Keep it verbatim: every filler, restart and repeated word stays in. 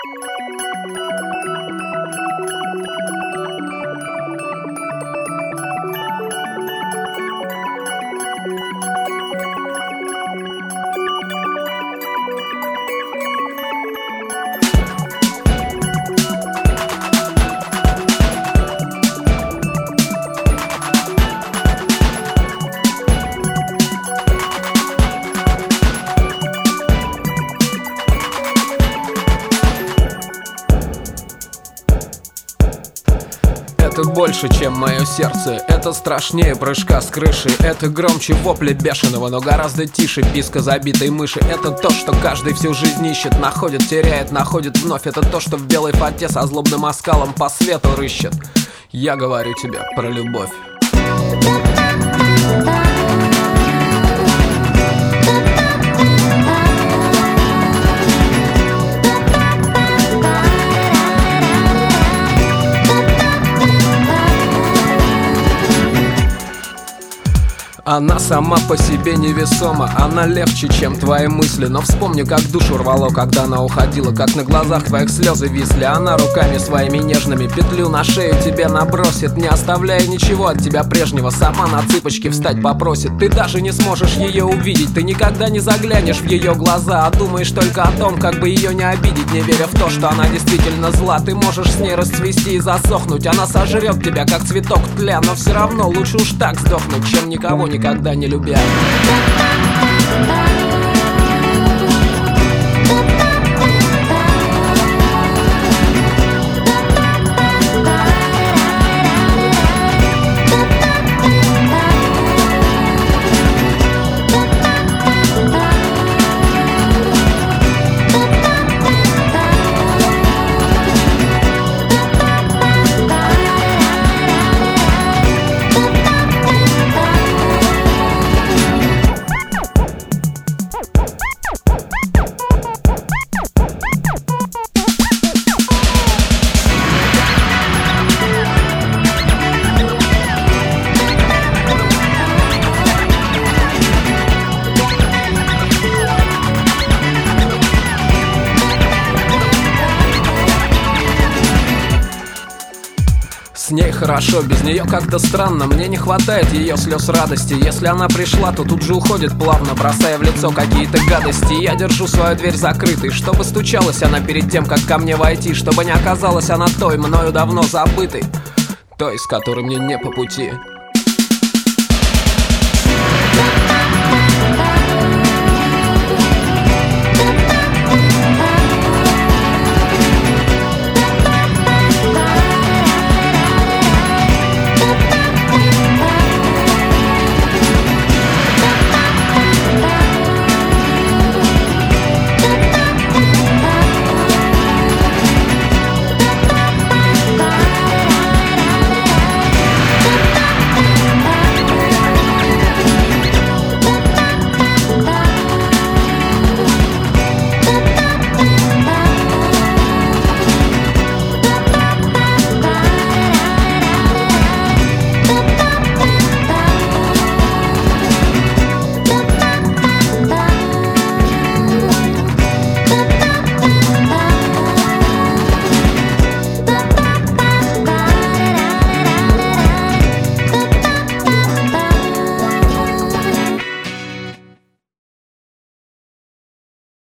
Это больше, чем мое сердце, это страшнее прыжка с крыши. Это громче вопля бешеного, но гораздо тише писка забитой мыши. Это то, что каждый всю жизнь ищет, находит, теряет, находит вновь. Это то, что в белой фате со злобным оскалом по свету рыщет. Я говорю тебе про любовь. Она сама по себе невесома, она легче, чем твои мысли. Но вспомни, как душу рвало, когда она уходила, как на глазах твоих слезы висли. Она руками своими нежными петлю на шею тебе набросит, не оставляя ничего от тебя прежнего. Сама на цыпочки встать попросит. Ты даже не сможешь ее увидеть, ты никогда не заглянешь в ее глаза, а думаешь только о том, как бы ее не обидеть, не веря в то, что она действительно зла. Ты можешь с ней расцвести и засохнуть, она сожрет тебя, как цветок тля. Но все равно лучше уж так сдохнуть, чем никого не никогда не любя. С ней хорошо, без нее как-то странно. Мне не хватает ее слез радости. Если она пришла, то тут же уходит плавно, бросая в лицо какие-то гадости. Я держу свою дверь закрытой, чтобы стучалась она перед тем, как ко мне войти, чтобы не оказалась она той, мною давно забытой, той, с которой мне не по пути.